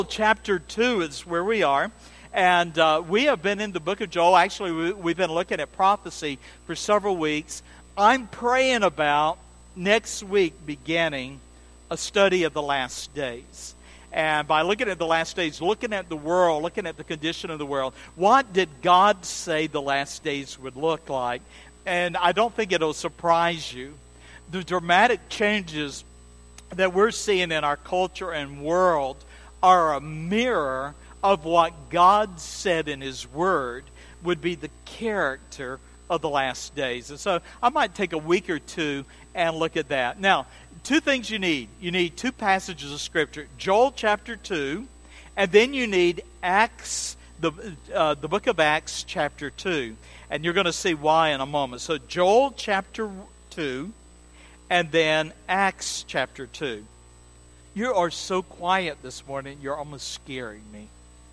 Chapter 2 is where we are, and we have been in the book of Joel. Actually, we've been looking at prophecy for several weeks. I'm praying about next week beginning a study of the last days. And by looking at the last days, looking at the world, looking at the condition of the world, what did God say the last days would look like? And I don't think it'll surprise you. The dramatic changes that we're seeing in our culture and world are a mirror of what God said in His Word would be the character of the last days. And so I might take a week or two and look at that. Now, two things you need. You need two passages of Scripture. Joel chapter 2, and then you need Acts, the book of Acts chapter 2. And you're going to see why in a moment. So Joel chapter 2, and then Acts chapter 2. You are so quiet this morning, you're almost scaring me.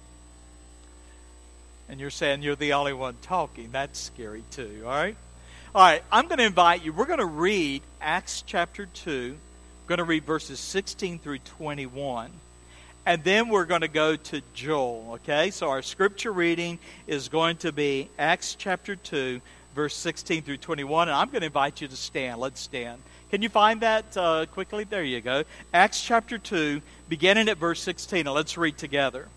And you're saying you're the only one talking. That's scary too, all right? All right, I'm going to invite you. We're going to read Acts chapter 2. We're going to read verses 16 through 21. And then we're going to go to Joel, okay? So our scripture reading is going to be Acts chapter 2, verse 16 through 21. And I'm going to invite you to stand. Let's stand. Can you find that quickly? There you go. Acts chapter 2, beginning at verse 16. Now let's read together.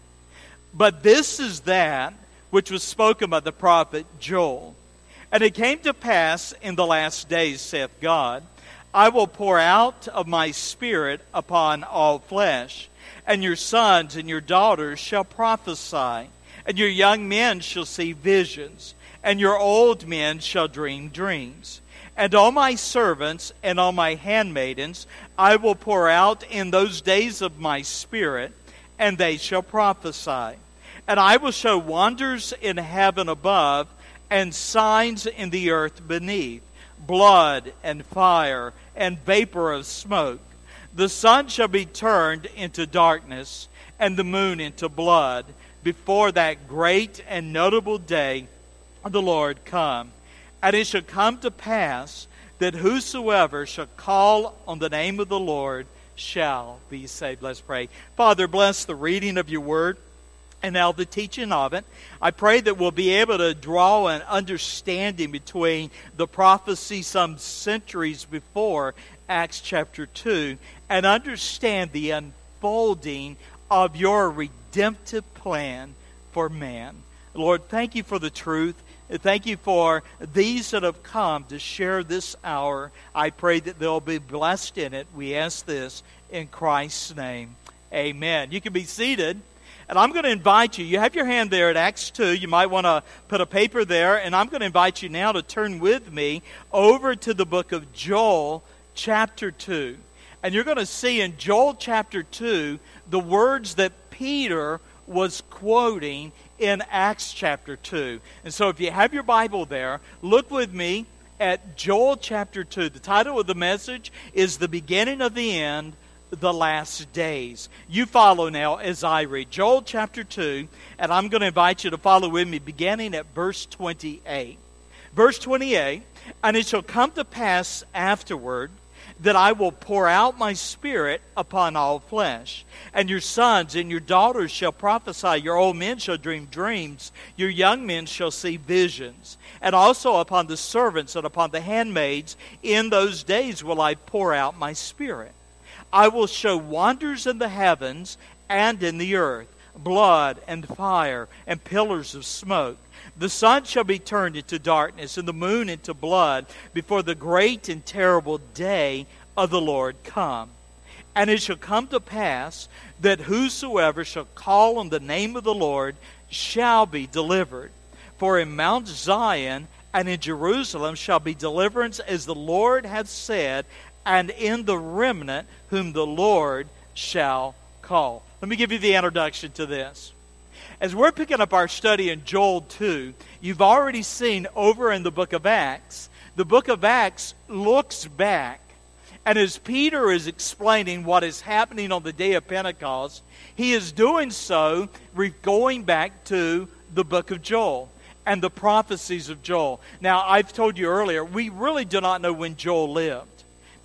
But this is that which was spoken by the prophet Joel. And it came to pass in the last days, saith God, I will pour out of my Spirit upon all flesh, and your sons and your daughters shall prophesy, and your young men shall see visions, and your old men shall dream dreams. And on my servants and on my handmaidens I will pour out in those days of my Spirit, and they shall prophesy. And I will show wonders in heaven above, and signs in the earth beneath, blood and fire and vapor of smoke. The sun shall be turned into darkness, and the moon into blood, before that great and notable day of the Lord come. And it shall come to pass that whosoever shall call on the name of the Lord shall be saved. Let's pray. Father, bless the reading of your word and now the teaching of it. I pray that we'll be able to draw an understanding between the prophecy some centuries before Acts chapter 2 and understand the unfolding of your redemptive plan for man. Lord, thank you for the truth. Thank you for these that have come to share this hour. I pray that they'll be blessed in it. We ask this in Christ's name. Amen. You can be seated. And I'm going to invite you. You have your hand there at Acts 2. You might want to put a paper there. And I'm going to invite you now to turn with me over to the book of Joel chapter 2. And you're going to see in Joel chapter 2 the words that Peter was quoting in Acts chapter 2. And so if you have your Bible there, look with me at Joel chapter 2. The title of the message is The Beginning of the End, The Last Days. You follow now as I read Joel chapter 2, and I'm going to invite you to follow with me beginning at verse 28. Verse 28, and it shall come to pass afterward that I will pour out my Spirit upon all flesh. And your sons and your daughters shall prophesy. Your old men shall dream dreams. Your young men shall see visions. And also upon the servants and upon the handmaids, in those days will I pour out my Spirit. I will show wonders in the heavens and in the earth, blood and fire and pillars of smoke. The sun shall be turned into darkness and the moon into blood before the great and terrible day of the Lord come. And it shall come to pass that whosoever shall call on the name of the Lord shall be delivered. For in Mount Zion and in Jerusalem shall be deliverance, as the Lord hath said, and in the remnant whom the Lord shall call. Let me give you the introduction to this. As we're picking up our study in Joel 2, you've already seen over in the book of Acts, the book of Acts looks back. And as Peter is explaining what is happening on the day of Pentecost, he is doing so going back to the book of Joel and the prophecies of Joel. Now, I've told you earlier, we really do not know when Joel lived.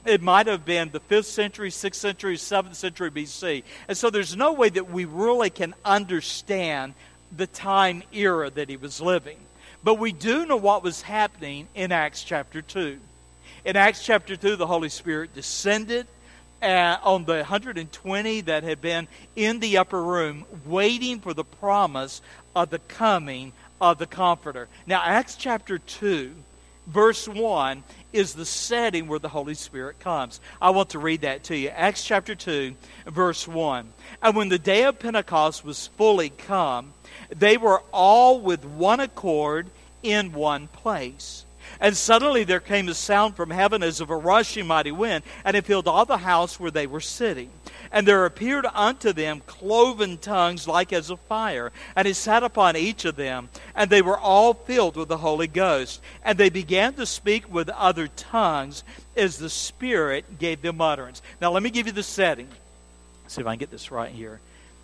It might have been the 5th century, 6th century, 7th century BC. And so there's no way that we really can understand the time era that he was living. But we do know what was happening in Acts chapter 2. In Acts chapter 2, the Holy Spirit descended on the 120 that had been in the upper room, waiting for the promise of the coming of the Comforter. Now, Acts chapter 2, verse 1, is the setting where the Holy Spirit comes. I want to read that to you. Acts chapter 2, verse 1. And when the day of Pentecost was fully come, they were all with one accord in one place. And suddenly there came a sound from heaven as of a rushing mighty wind, and it filled all the house where they were sitting. And there appeared unto them cloven tongues like as of fire, and it sat upon each of them. And they were all filled with the Holy Ghost. And they began to speak with other tongues as the Spirit gave them utterance. Now let me give you the setting. Let's see if I can get this right here.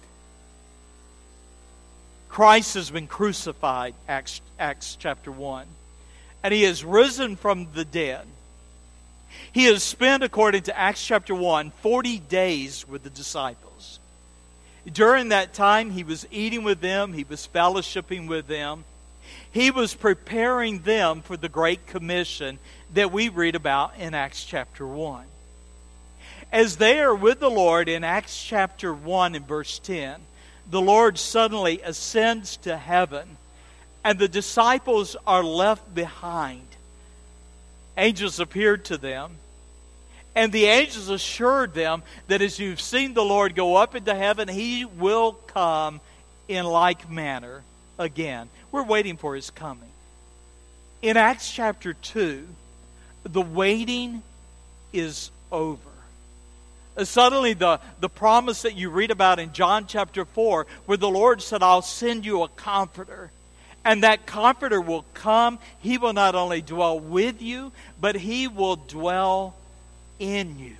Christ has been crucified, Acts chapter 1. And he has risen from the dead. He has spent, according to Acts chapter 1, 40 days with the disciples. During that time, he was eating with them. He was fellowshipping with them. He was preparing them for the Great Commission that we read about in Acts chapter 1. As they are with the Lord in Acts chapter 1 and verse 10, the Lord suddenly ascends to heaven, and the disciples are left behind. Angels appeared to them, and the angels assured them that as you've seen the Lord go up into heaven, He will come in like manner again. We're waiting for His coming. In Acts chapter 2, the waiting is over. Suddenly the promise that you read about in John chapter 4, where the Lord said, I'll send you a comforter. And that Comforter will come. He will not only dwell with you, but He will dwell in you.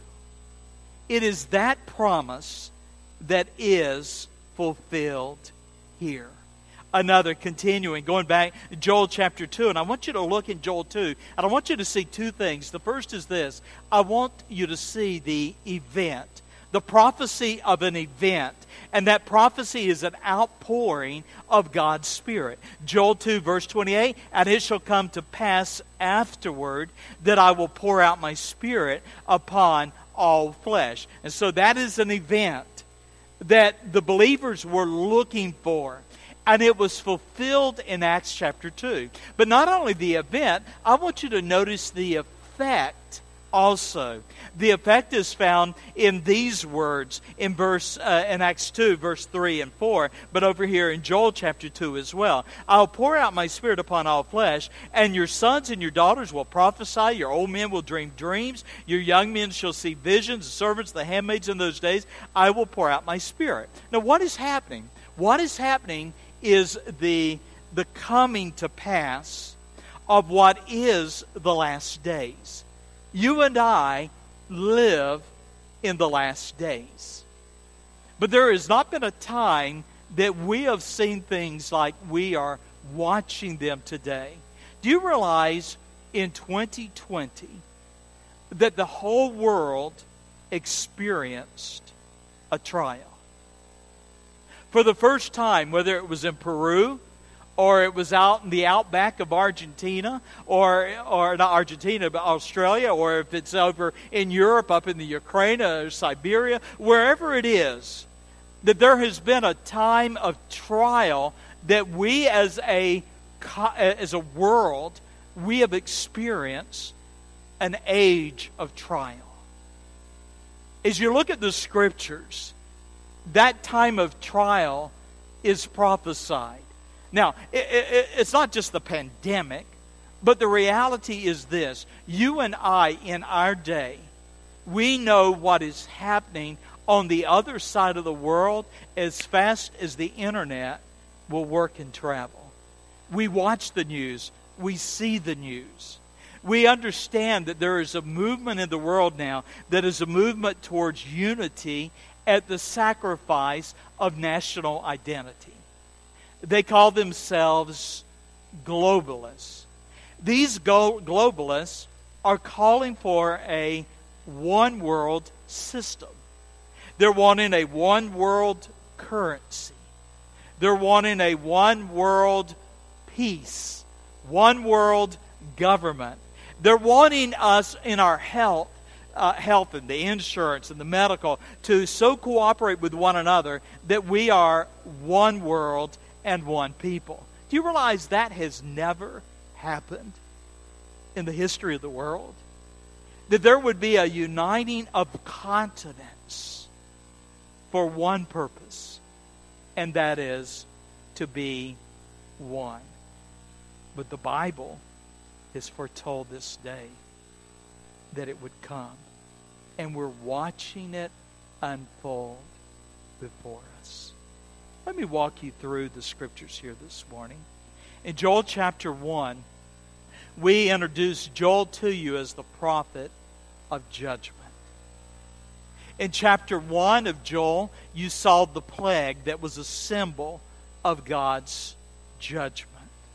It is that promise that is fulfilled here. Another continuing, going back to Joel chapter 2. And I want you to look in Joel 2. And I want you to see two things. The first is this. I want you to see the event. The prophecy of an event. And that prophecy is an outpouring of God's Spirit. Joel 2 verse 28, and it shall come to pass afterward that I will pour out my Spirit upon all flesh. And so that is an event that the believers were looking for. And it was fulfilled in Acts chapter 2. But not only the event, I want you to notice the effect also. The effect is found in these words in Acts 2, verse 3 and 4, but over here in Joel chapter 2 as well. I'll pour out my Spirit upon all flesh, and your sons and your daughters will prophesy, your old men will dream dreams, your young men shall see visions, the servants, the handmaids in those days, I will pour out my Spirit. Now what is happening? What is happening is the coming to pass of what is the last days. You and I live in the last days. But there has not been a time that we have seen things like we are watching them today. Do you realize in 2020 that the whole world experienced a trial? For the first time, whether it was in Peru, or it was out in the outback of Argentina, or not Argentina, but Australia, or if it's over in Europe, up in the Ukraine or Siberia, wherever it is, that there has been a time of trial that we as a world, we have experienced an age of trial. As you look at the Scriptures, that time of trial is prophesied. Now, it's not just the pandemic, but the reality is this. You and I, in our day, we know what is happening on the other side of the world as fast as the internet will work and travel. We watch the news. We see the news. We understand that there is a movement in the world now that is a movement towards unity at the sacrifice of national identity. They call themselves globalists. These globalists are calling for a one world system. They're wanting a one world currency. They're wanting a one world peace, one world government. They're wanting us in our health and the insurance and the medical to so cooperate with one another that we are one world and one people. Do you realize that has never happened in the history of the world? That there would be a uniting of continents for one purpose, and that is to be one. But the Bible has foretold this day that it would come, and we're watching it unfold before us. Let me walk you through the scriptures here this morning. In Joel chapter 1, we introduce Joel to you as the prophet of judgment. In chapter 1 of Joel, you saw the plague that was a symbol of God's judgment.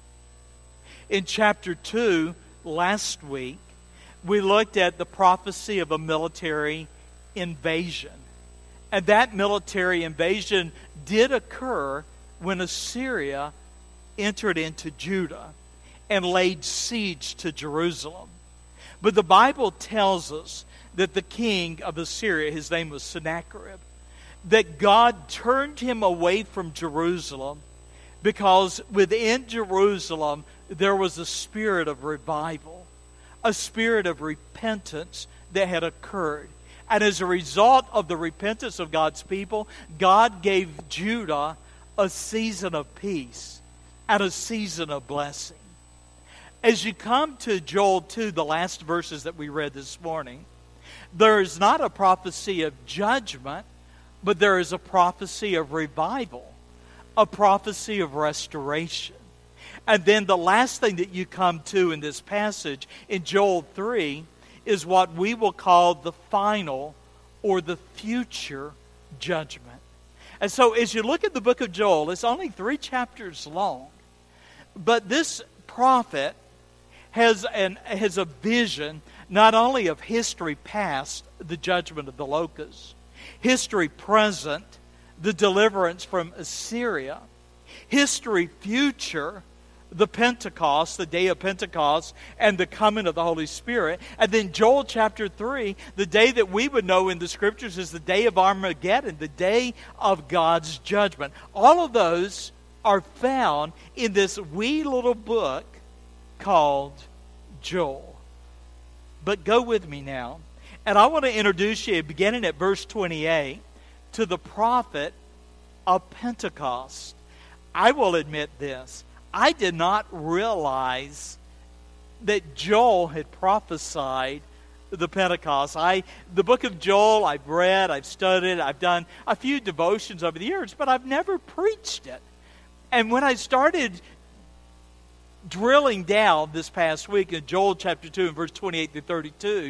In chapter 2, last week, we looked at the prophecy of a military invasion. And that military invasion did occur when Assyria entered into Judah and laid siege to Jerusalem. But the Bible tells us that the king of Assyria, his name was Sennacherib, that God turned him away from Jerusalem because within Jerusalem there was a spirit of revival, a spirit of repentance that had occurred. And as a result of the repentance of God's people, God gave Judah a season of peace and a season of blessing. As you come to Joel 2, the last verses that we read this morning, there is not a prophecy of judgment, but there is a prophecy of revival, a prophecy of restoration. And then the last thing that you come to in this passage, in Joel 3, is what we will call the final or the future judgment. And so as you look at the book of Joel, it's only 3 chapters long. But this prophet has a vision not only of history past, the judgment of the locusts, history present, the deliverance from Assyria, history future, the Pentecost, the day of Pentecost, and the coming of the Holy Spirit. And then Joel chapter 3, the day that we would know in the Scriptures is the day of Armageddon, the day of God's judgment. All of those are found in this wee little book called Joel. But go with me now, and I want to introduce you, beginning at verse 28, to the prophet of Pentecost. I will admit this. I did not realize that Joel had prophesied the Pentecost. The book of Joel, I've read, I've studied, I've done a few devotions over the years, but I've never preached it. And when I started drilling down this past week in Joel chapter 2 and verse 28 through 32,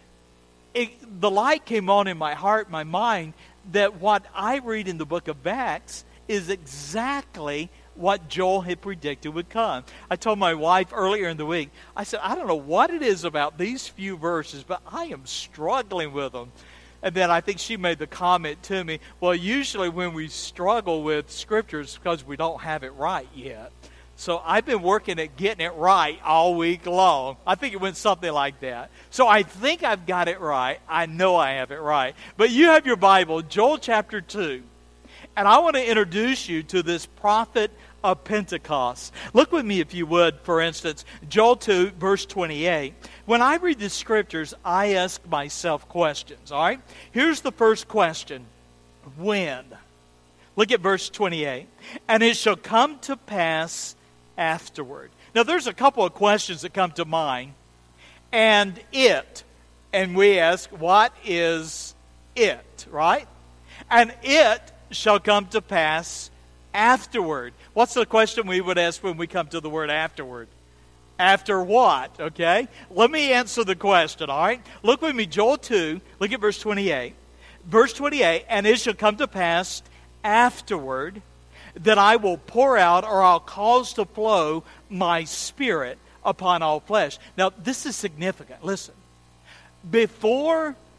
the light came on in my heart, my mind, that what I read in the book of Acts is exactly what Joel had predicted would come. I told my wife earlier in the week, I said, I don't know what it is about these few verses, but I am struggling with them. And then I think she made the comment to me, well, usually when we struggle with scriptures, it's because we don't have it right yet. So I've been working at getting it right all week long. I think it went something like that. So I think I've got it right. I know I have it right. But you have your Bible, Joel chapter 2. And I want to introduce you to this prophet of Pentecost. Look with me, if you would, for instance, Joel 2, verse 28. When I read the scriptures, I ask myself questions, all right? Here's the first question. When? Look at verse 28. And it shall come to pass afterward. Now, there's a couple of questions that come to mind. And it. And we ask, what is it, right? And it shall come to pass afterward. What's the question we would ask when we come to the word afterward? After what? Okay? Let me answer the question, all right? Look with me, Joel 2, look at verse 28. Verse 28, and it shall come to pass afterward that I will pour out, or I'll cause to flow my spirit upon all flesh. Now, this is significant. Listen. Before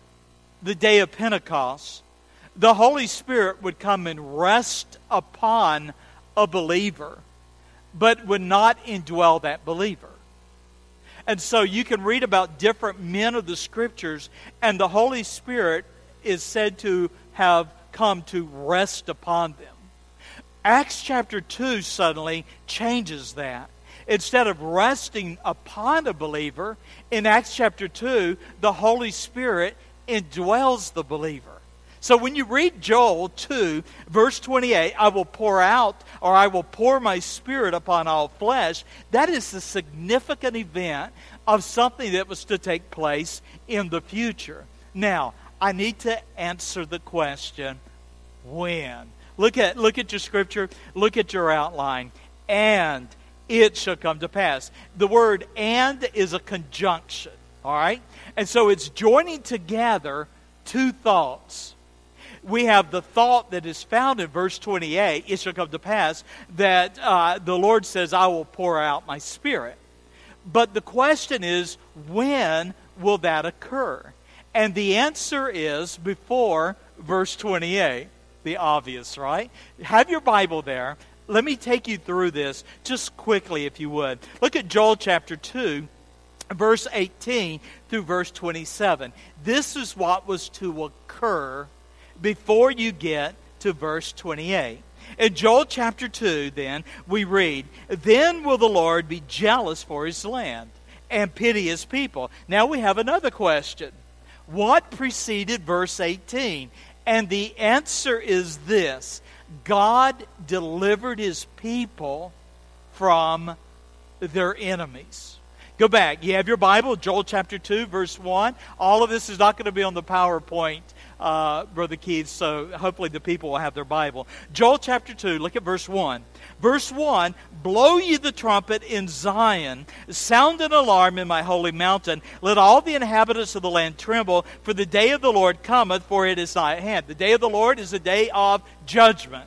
the day of Pentecost, the Holy Spirit would come and rest upon a believer, but would not indwell that believer. And so you can read about different men of the Scriptures, and the Holy Spirit is said to have come to rest upon them. Acts chapter 2 suddenly changes that. Instead of resting upon a believer, in Acts chapter 2, the Holy Spirit indwells the believer. So when you read Joel 2, verse 28, I will pour out, or I will pour my Spirit upon all flesh, that is the significant event of something that was to take place in the future. Now, I need to answer the question, when? Look at your scripture, look at your outline. And it shall come to pass. The word "and" is a conjunction, all right? And so it's joining together two thoughts. We have the thought that is found in verse 28, it shall come to pass, that the Lord says, I will pour out my Spirit. But the question is, when will that occur? And the answer is before verse 28. The obvious, right? Have your Bible there. Let me take you through this just quickly, if you would. Look at Joel chapter 2, verse 18 through verse 27. This is what was to occur before you get to verse 28. In Joel chapter 2, then, we read, Then will the Lord be jealous for his land and pity his people. Now we have another question. What preceded verse 18? And the answer is this. God delivered his people from their enemies. Go back. You have your Bible, Joel chapter 2, verse 1. All of this is not going to be on the PowerPoint, Brother Keith, so hopefully the people will have their Bible. Joel chapter 2, look at verse 1. Verse 1, Blow ye the trumpet in Zion, sound an alarm in my holy mountain. Let all the inhabitants of the land tremble, for the day of the Lord cometh, for it is nigh at hand. The day of the Lord is a day of judgment.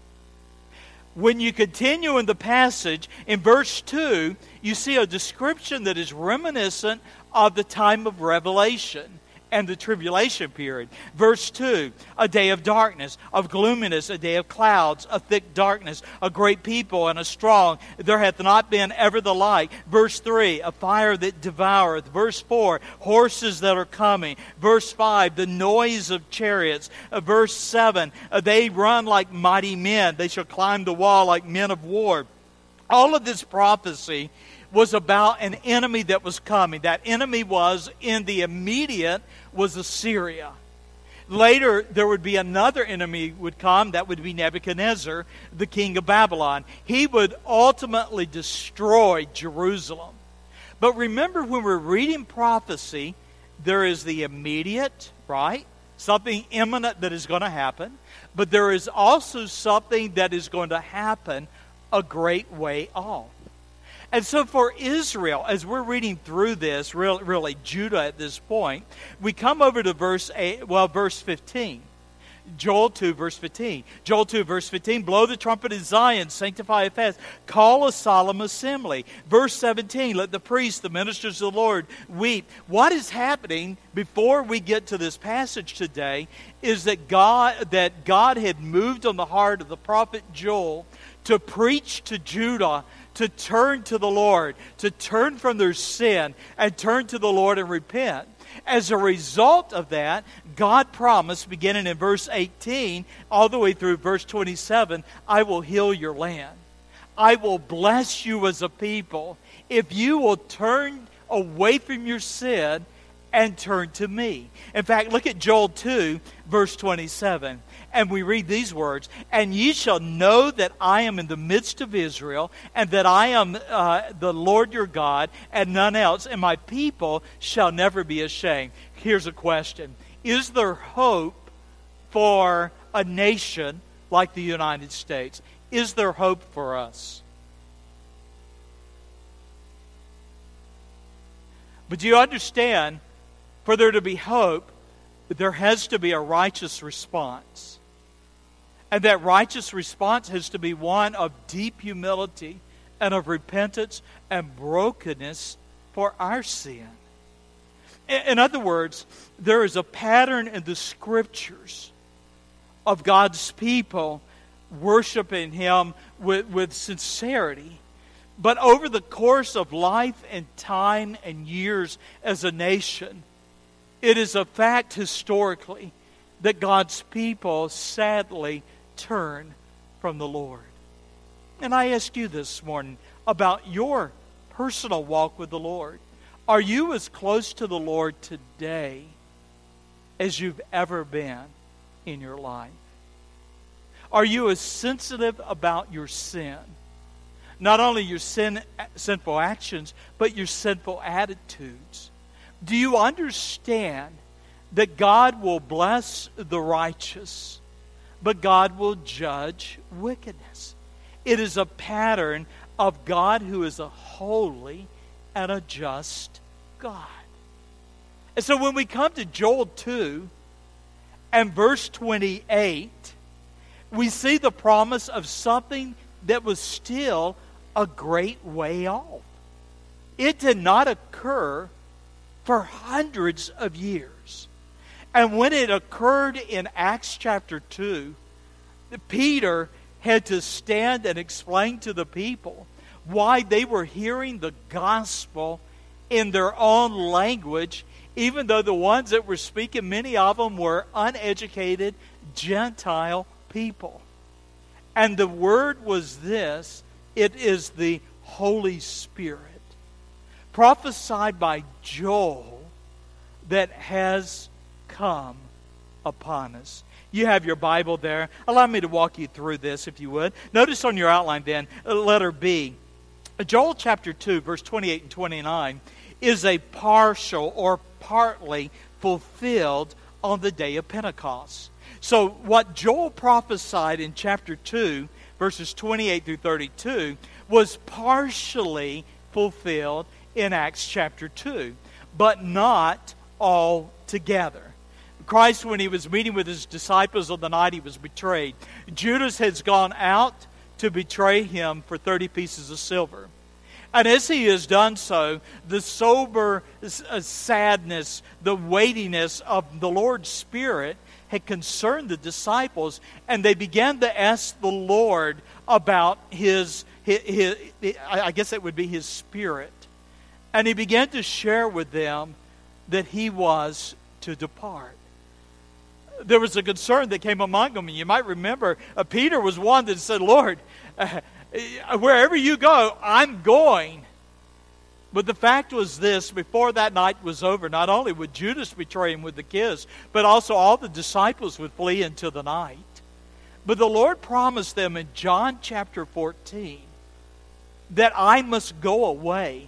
When you continue in the passage, in verse 2, you see a description that is reminiscent of the time of Revelation and the tribulation period. Verse 2, a day of darkness, of gloominess, a day of clouds, a thick darkness, a great people and a strong. There hath not been ever the like. Verse 3, a fire that devoureth. Verse 4, horses that are coming. Verse 5, the noise of chariots. Verse 7, they run like mighty men. They shall climb the wall like men of war. All of this prophecy was about an enemy that was coming. That enemy was in the immediate was Assyria. Later, there would be another enemy would come. That would be Nebuchadnezzar, the king of Babylon. He would ultimately destroy Jerusalem. But remember, when we're reading prophecy, there is the immediate, right? Something imminent that is going to happen. But there is also something that is going to happen a great way off. And so for Israel, as we're reading through this, really Judah at this point, we come over to verse 15. Joel 2, verse 15. Joel 2, verse 15, Blow the trumpet in Zion, sanctify a fast, call a solemn assembly. Verse 17, Let the priests, the ministers of the Lord, weep. What is happening before we get to this passage today is that God had moved on the heart of the prophet Joel to preach to Judah to turn to the Lord, to turn from their sin and turn to the Lord and repent. As a result of that, God promised, beginning in verse 18, all the way through verse 27, I will heal your land. I will bless you as a people if you will turn away from your sin and turn to me. In fact, look at Joel 2, verse 27. And we read these words, And ye shall know that I am in the midst of Israel, and that I am the Lord your God, and none else, and my people shall never be ashamed. Here's a question. Is there hope for a nation like the United States? Is there hope for us? But do you understand, for there to be hope, there has to be a righteous response. And that righteous response has to be one of deep humility and of repentance and brokenness for our sin. In other words, there is a pattern in the Scriptures of God's people worshiping Him with sincerity. But over the course of life and time and years as a nation, it is a fact historically that God's people sadly turn from the Lord. And I ask you this morning about your personal walk with the Lord. Are you as close to the Lord today as you've ever been in your life? Are you as sensitive about your sin? Not only your sinful actions, but your sinful attitudes. Do you understand that God will bless the righteous, but God will judge wickedness? It is a pattern of God who is a holy and a just God. And so when we come to Joel 2 and verse 28, we see the promise of something that was still a great way off. It did not occur for hundreds of years. And when it occurred in Acts chapter 2, Peter had to stand and explain to the people why they were hearing the gospel in their own language, even though the ones that were speaking, many of them were uneducated Gentile people. And the word was this: it is the Holy Spirit, prophesied by Joel, that has come upon us. You have your Bible there. Allow me to walk you through this, if you would. Notice on your outline then, letter B. Joel chapter 2, verse 28 and 29 is a partial or partly fulfilled on the day of Pentecost. So what Joel prophesied in chapter 2, verses 28 through 32, was partially fulfilled in Acts chapter 2, but not all together. Christ, when He was meeting with His disciples on the night He was betrayed, Judas has gone out to betray Him for 30 pieces of silver. And as he has done so, the sober sadness, the weightiness of the Lord's Spirit had concerned the disciples, and they began to ask the Lord about His I guess it would be His Spirit. And He began to share with them that He was to depart. There was a concern that came among them. And you might remember, Peter was one that said, Lord, wherever you go, I'm going. But the fact was this: before that night was over, not only would Judas betray Him with the kiss, but also all the disciples would flee into the night. But the Lord promised them in John chapter 14 that I must go away.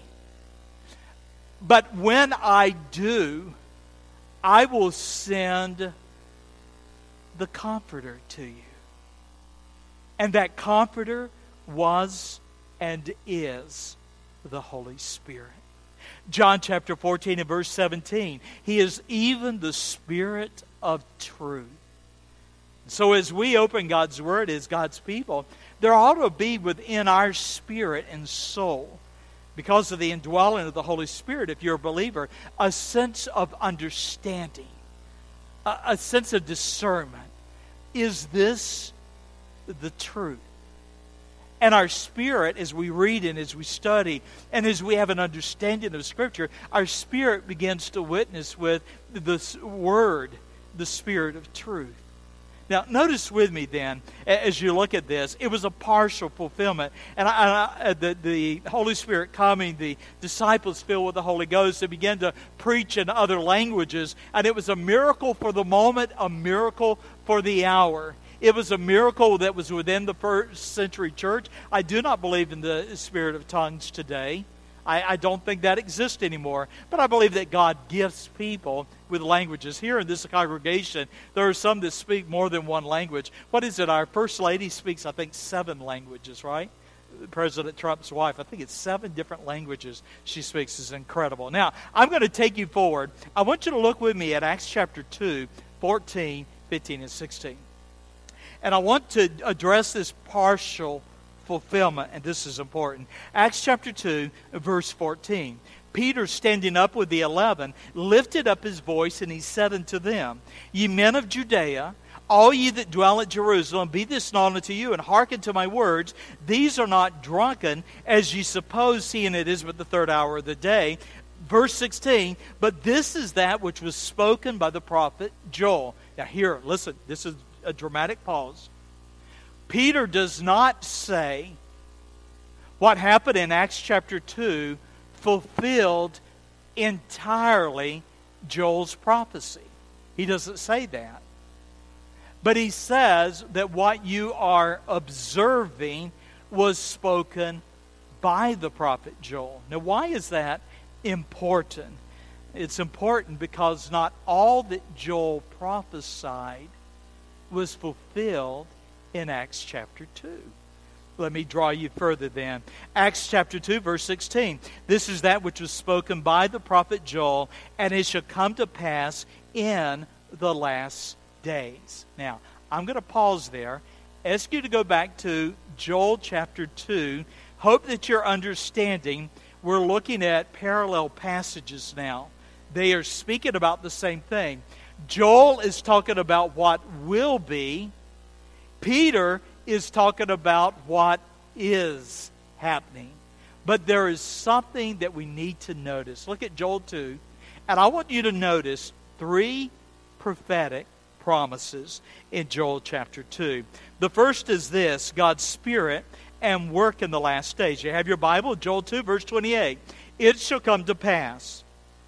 But when I do, I will send the Comforter to you. And that Comforter was and is the Holy Spirit. John chapter 14 and verse 17. He is even the Spirit of truth. So as we open God's Word as God's people, there ought to be within our spirit and soul, because of the indwelling of the Holy Spirit, if you're a believer, a sense of understanding, a sense of discernment. Is this the truth? And our spirit, as we read and as we study, and as we have an understanding of Scripture, our spirit begins to witness with this Word, the Spirit of truth. Now, notice with me then, as you look at this, it was a partial fulfillment. And the Holy Spirit coming, the disciples filled with the Holy Ghost, they began to preach in other languages. And it was a miracle for the moment, a miracle for the hour. It was a miracle that was within the first century church. I do not believe in the spirit of tongues today. I don't think that exists anymore. But I believe that God gifts people with languages. Here in this congregation, there are some that speak more than one language. What is it? Our First Lady speaks, I think, 7 languages, right? President Trump's wife, I think it's 7 different languages she speaks. Is incredible. Now, I'm going to take you forward. I want you to look with me at Acts chapter 2, 14, 15, and 16. And I want to address this partial fulfillment, and this is important. Acts chapter 2, verse 14. Peter, standing up with the 11, lifted up his voice, and he said unto them, Ye men of Judea, all ye that dwell at Jerusalem, be this known unto you, and hearken to my words. These are not drunken, as ye suppose, seeing it is but the third hour of the day. Verse 16, but this is that which was spoken by the prophet Joel. Now here, listen, this is a dramatic pause. Peter does not say what happened in Acts chapter 2 fulfilled entirely Joel's prophecy. He doesn't say that. But he says that what you are observing was spoken by the prophet Joel. Now, why is that important? It's important because not all that Joel prophesied was fulfilled in Acts chapter 2. Let me draw you further then. Acts chapter 2, verse 16. This is that which was spoken by the prophet Joel, and it shall come to pass in the last days. Now, I'm going to pause there. Ask you to go back to Joel chapter 2. Hope that you're understanding. We're looking at parallel passages now. They are speaking about the same thing. Joel is talking about what will be. Peter is talking about what is happening. But there is something that we need to notice. Look at Joel 2. And I want you to notice 3 prophetic promises in Joel chapter 2. The first is this: God's Spirit and work in the last days. You have your Bible, Joel 2, verse 28. It shall come to pass.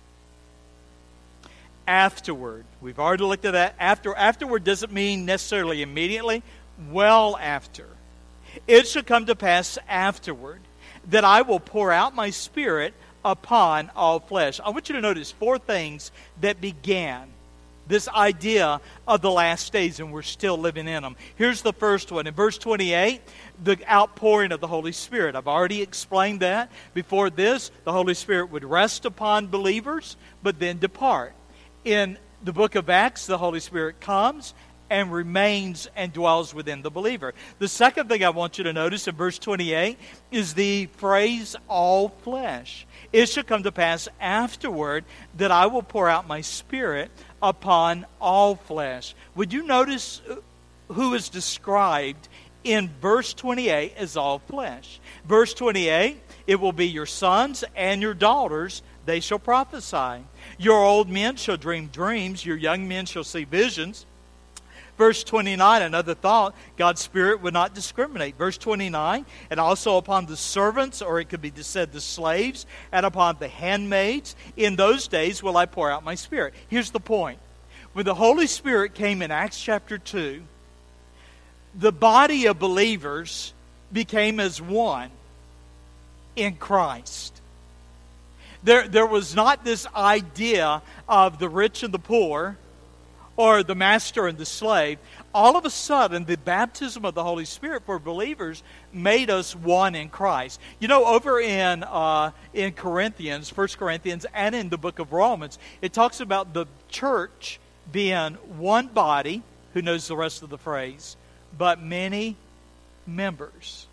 Afterward. We've already looked at that. Afterward doesn't mean necessarily immediately. Well after. It shall come to pass afterward that I will pour out my Spirit upon all flesh. I want you to notice 4 things that began this idea of the last days, and we're still living in them. Here's the first one. In verse 28, the outpouring of the Holy Spirit. I've already explained that. Before this, the Holy Spirit would rest upon believers, but then depart. In the book of Acts, the Holy Spirit comes and remains and dwells within the believer. The second thing I want you to notice in verse 28 is the phrase, all flesh. It shall come to pass afterward that I will pour out my Spirit upon all flesh. Would you notice who is described in verse 28 as all flesh? Verse 28, it will be your sons and your daughters, they shall prophesy. Your old men shall dream dreams, your young men shall see visions. Verse 29, another thought, God's Spirit would not discriminate. Verse 29, and also upon the servants, or it could be said the slaves, and upon the handmaids, in those days will I pour out my Spirit. Here's the point. When the Holy Spirit came in Acts chapter 2, the body of believers became as one in Christ. There was not this idea of the rich and the poor, or the master and the slave. All of a sudden, the baptism of the Holy Spirit for believers made us one in Christ. You know, over in Corinthians, 1 Corinthians, and in the book of Romans, it talks about the church being one body, who knows the rest of the phrase, but many members.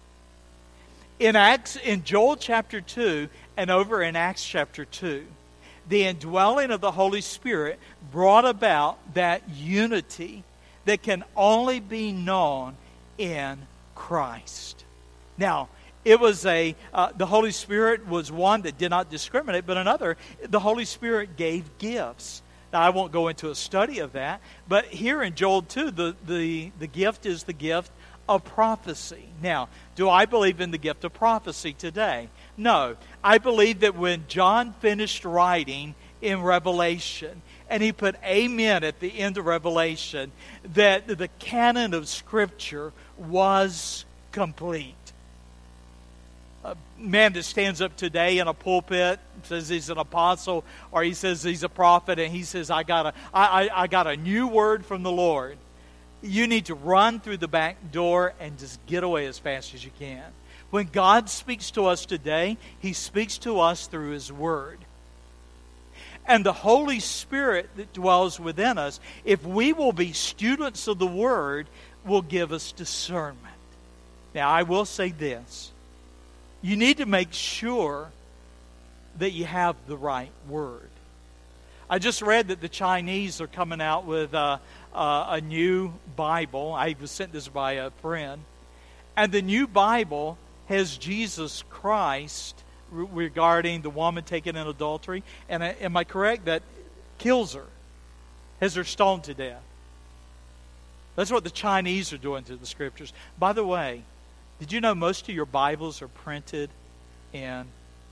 In Joel chapter 2 and over in Acts chapter 2, the indwelling of the Holy Spirit brought about that unity that can only be known in Christ. Now, it was the Holy Spirit was one that did not discriminate, but another, the Holy Spirit gave gifts. Now, I won't go into a study of that, but here in Joel 2, the gift is the gift of prophecy. Now, do I believe in the gift of prophecy today? No. I believe that when John finished writing in Revelation, and he put amen at the end of Revelation, that the canon of Scripture was complete. A man that stands up today in a pulpit, says he's an apostle, or he says he's a prophet, and he says, I got a new word from the Lord. You need to run through the back door and just get away as fast as you can. When God speaks to us today, He speaks to us through His Word. And the Holy Spirit that dwells within us, if we will be students of the Word, will give us discernment. Now, I will say this. You need to make sure that you have the right word. I just read that the Chinese are coming out with a new Bible. I was sent this by a friend. And the new Bible has Jesus Christ regarding the woman taken in adultery. And am I correct that kills her, has her stoned to death? That's what the Chinese are doing to the Scriptures. By the way, did you know most of your Bibles are printed in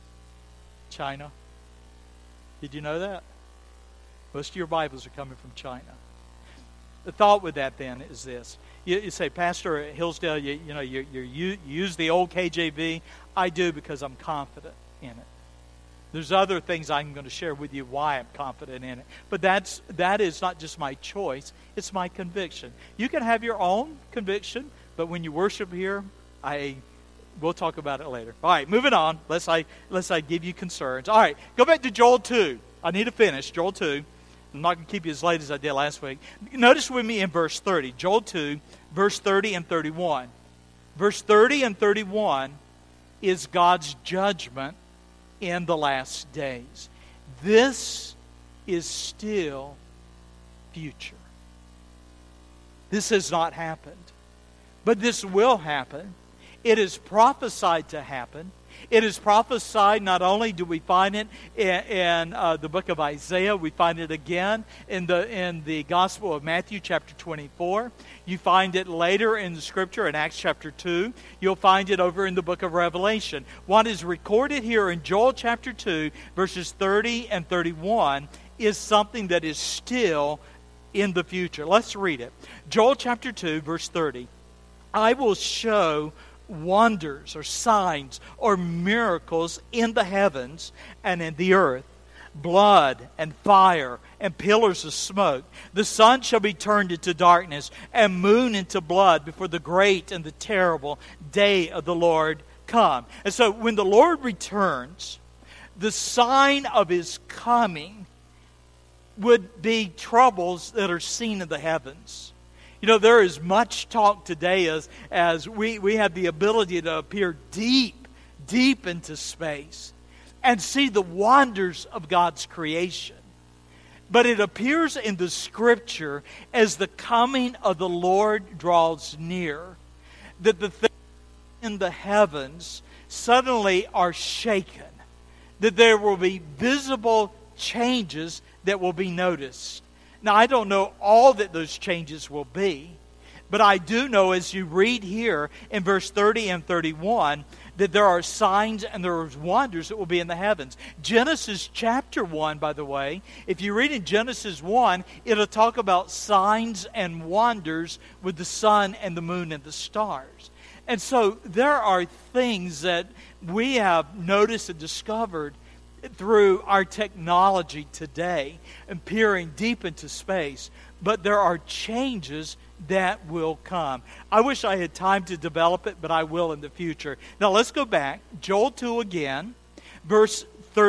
China? Did you know that? Most of your Bibles are coming from China. The thought with that then is this. You say, Pastor Hillsdale, you use the old KJV. I do because I'm confident in it. There's other things I'm going to share with you why I'm confident in it. But that is not just my choice, it's my conviction. You can have your own conviction, but when you worship here, we'll talk about it later. All right, moving on, lest I give you concerns. All right, go back to Joel 2. I need to finish, Joel 2. I'm not going to keep you as late as I did last week. Notice with me in verse 30. Joel 2, verse 30 and 31. Verse 30 and 31 is God's judgment in the last days. This is still future. This has not happened. But this will happen. It is prophesied to happen. It is prophesied, not only do we find it in the book of Isaiah, we find it again in the Gospel of Matthew chapter 24. You find it later in the Scripture in Acts chapter 2. You'll find it over in the book of Revelation. What is recorded here in Joel chapter 2, verses 30 and 31, is something that is still in the future. Let's read it. Joel chapter 2, verse 30. I will show wonders or signs or miracles in the heavens and in the earth, blood and fire and pillars of smoke. The sun shall be turned into darkness and moon into blood before the great and the terrible day of the Lord come. And so when the Lord returns, the sign of His coming would be troubles that are seen in the heavens. You know, there is much talk today as we have the ability to appear deep into space and see the wonders of God's creation. But it appears in the Scripture as the coming of the Lord draws near, that the things in the heavens suddenly are shaken, that there will be visible changes that will be noticed. Now, I don't know all that those changes will be, but I do know as you read here in verse 30 and 31 that there are signs and there are wonders that will be in the heavens. Genesis chapter 1, by the way, if you read in Genesis 1, it'll talk about signs and wonders with the sun and the moon and the stars. And so there are things that we have noticed and discovered through our technology today and peering deep into space, but there are changes that will come. I wish I had time to develop it, but I will in the future. Now let's go back. Joel 2 again, verse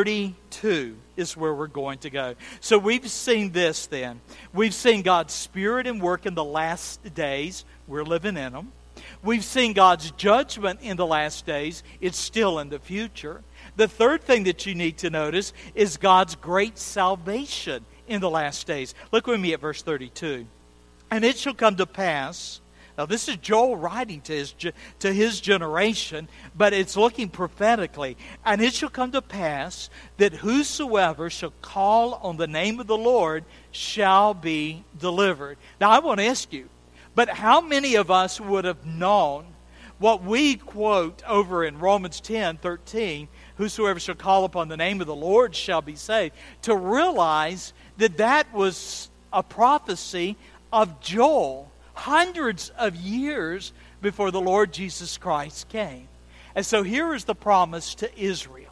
32 is where we're going to go. So we've seen this then. We've seen God's Spirit and work in the last days. We're living in them. We've seen God's judgment in the last days. It's still in the future. The third thing that you need to notice is God's great salvation in the last days. Look with me at verse 32. And it shall come to pass. Now this is Joel writing to his generation, but it's looking prophetically. And it shall come to pass that whosoever shall call on the name of the Lord shall be delivered. Now I want to ask you, but how many of us would have known what we quote over in Romans 10:13, whosoever shall call upon the name of the Lord shall be saved, to realize that that was a prophecy of Joel hundreds of years before the Lord Jesus Christ came. And so here is the promise to Israel,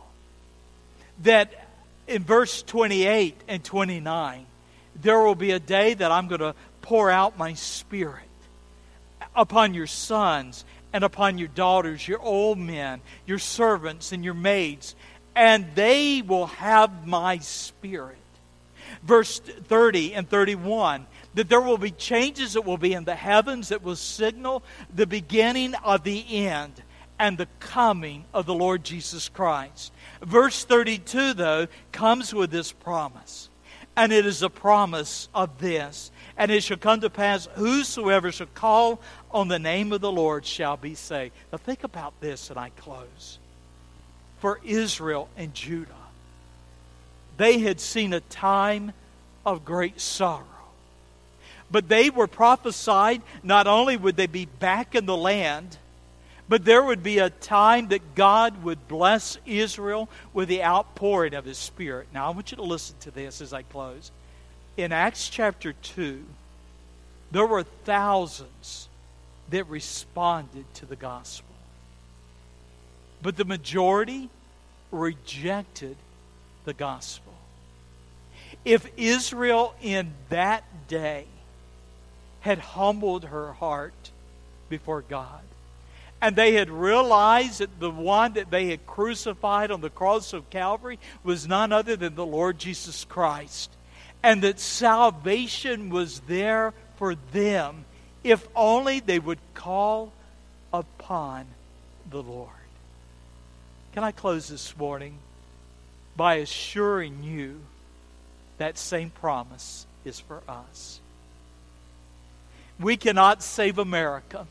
that in verse 28 and 29, there will be a day that I'm going to pour out my Spirit upon your sons and upon your daughters, your old men, your servants, and your maids, and they will have my Spirit. Verse 30 and 31, that there will be changes that will be in the heavens that will signal the beginning of the end. and the coming of the Lord Jesus Christ. Verse 32, though, comes with this promise. And it is a promise of this. And it shall come to pass, whosoever shall call on the name of the Lord shall be saved. Now think about this and I close. For Israel and Judah, they had seen a time of great sorrow. But they were prophesied, not only would they be back in the land, but there would be a time that God would bless Israel with the outpouring of His Spirit. Now I want you to listen to this as I close. In Acts chapter 2, there were thousands that responded to the gospel. But the majority rejected the gospel. If Israel in that day had humbled her heart before God, and they had realized that the one that they had crucified on the cross of Calvary was none other than the Lord Jesus Christ, and that salvation was there for them if only they would call upon the Lord. Can I close this morning by assuring you that same promise is for us? We cannot save America,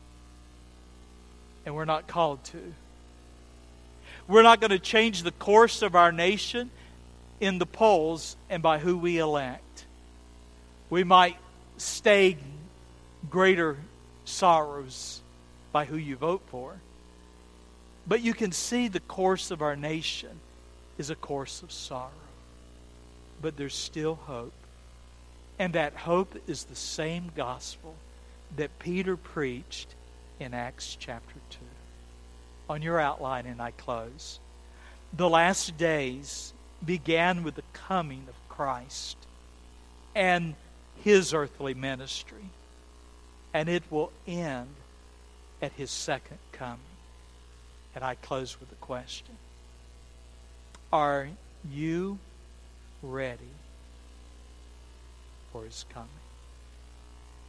and we're not called to. We're not going to change the course of our nation in the polls and by who we elect. We might stay greater sorrows by who you vote for. But you can see the course of our nation is a course of sorrow. But there's still hope. And that hope is the same gospel that Peter preached in Acts chapter 2. On your outline, and I close. The last days began with the coming of Christ and His earthly ministry. And it will end at His second coming. And I close with a question. Are you ready for His coming?